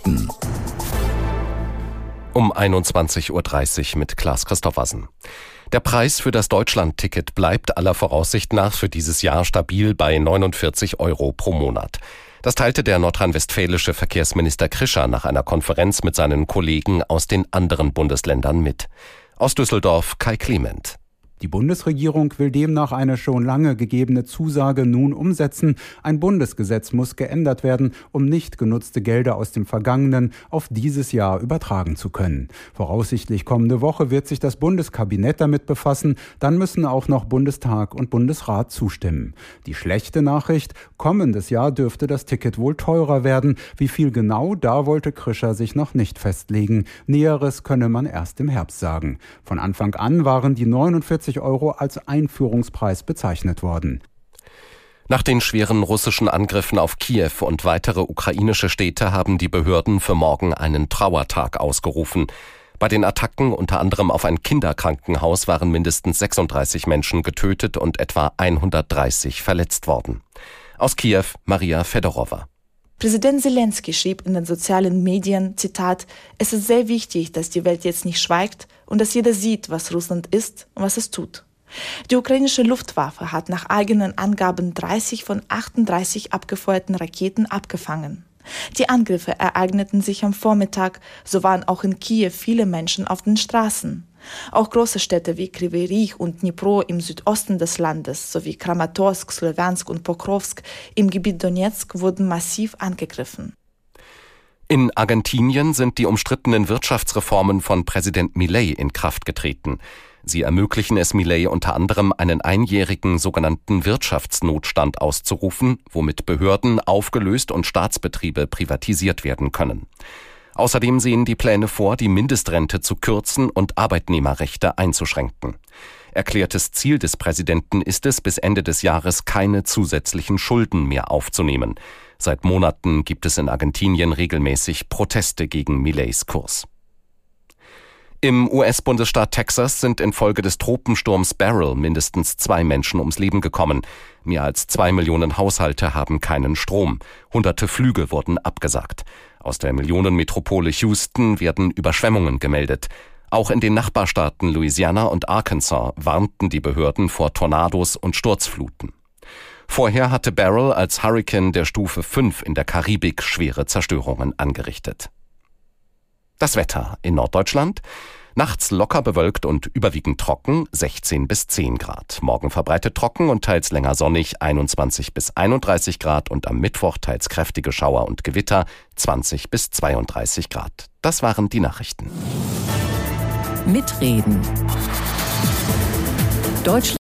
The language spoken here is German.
Nachrichten. Um 21.30 Uhr mit Klaas Christoffersen. Der Preis für das Deutschland-Ticket bleibt aller Voraussicht nach für dieses Jahr stabil bei 49 € pro Monat. Das teilte der nordrhein-westfälische Verkehrsminister Krischer nach einer Konferenz mit seinen Kollegen aus den anderen Bundesländern mit. Aus Düsseldorf Kai Clement. Die Bundesregierung will demnach eine schon lange gegebene Zusage nun umsetzen. Ein Bundesgesetz muss geändert werden, um nicht genutzte Gelder aus dem vergangenen auf dieses Jahr übertragen zu können. Voraussichtlich kommende Woche wird sich das Bundeskabinett damit befassen. Dann müssen auch noch Bundestag und Bundesrat zustimmen. Die schlechte Nachricht: Kommendes Jahr dürfte das Ticket wohl teurer werden. Wie viel genau, da wollte Krischer sich noch nicht festlegen. Näheres könne man erst im Herbst sagen. Von Anfang an waren die 49 € als Einführungspreis bezeichnet worden. Nach den schweren russischen Angriffen auf Kiew und weitere ukrainische Städte haben die Behörden für morgen einen Trauertag ausgerufen. Bei den Attacken unter anderem auf ein Kinderkrankenhaus waren mindestens 36 Menschen getötet und etwa 130 verletzt worden. Aus Kiew Maria Fedorova. Präsident Zelensky schrieb in den sozialen Medien, Zitat, „Es ist sehr wichtig, dass die Welt jetzt nicht schweigt und dass jeder sieht, was Russland ist und was es tut." Die ukrainische Luftwaffe hat nach eigenen Angaben 30 von 38 abgefeuerten Raketen abgefangen. Die Angriffe ereigneten sich am Vormittag, so waren auch in Kiew viele Menschen auf den Straßen. Auch große Städte wie Kryvyi Rih und Dnipro im Südosten des Landes sowie Kramatorsk, Slowiansk und Pokrovsk im Gebiet Donetsk wurden massiv angegriffen. In Argentinien sind die umstrittenen Wirtschaftsreformen von Präsident Milei in Kraft getreten. Sie ermöglichen es Milei unter anderem, einen einjährigen sogenannten Wirtschaftsnotstand auszurufen, womit Behörden aufgelöst und Staatsbetriebe privatisiert werden können. Außerdem sehen die Pläne vor, die Mindestrente zu kürzen und Arbeitnehmerrechte einzuschränken. Erklärtes Ziel des Präsidenten ist es, bis Ende des Jahres keine zusätzlichen Schulden mehr aufzunehmen. Seit Monaten gibt es in Argentinien regelmäßig Proteste gegen Mileis Kurs. Im US-Bundesstaat Texas sind infolge des Tropensturms Beryl mindestens 2 Menschen ums Leben gekommen. Mehr als 2 Millionen Haushalte haben keinen Strom. Hunderte Flüge wurden abgesagt. Aus der Millionenmetropole Houston werden Überschwemmungen gemeldet. Auch in den Nachbarstaaten Louisiana und Arkansas warnten die Behörden vor Tornados und Sturzfluten. Vorher hatte Beryl als Hurrikan der Stufe 5 in der Karibik schwere Zerstörungen angerichtet. Das Wetter in Norddeutschland: nachts locker bewölkt und überwiegend trocken, 16 bis 10 Grad. Morgen verbreitet trocken und teils länger sonnig, 21 bis 31 Grad. Und am Mittwoch teils kräftige Schauer und Gewitter, 20 bis 32 Grad. Das waren die Nachrichten. Mitreden. Deutschland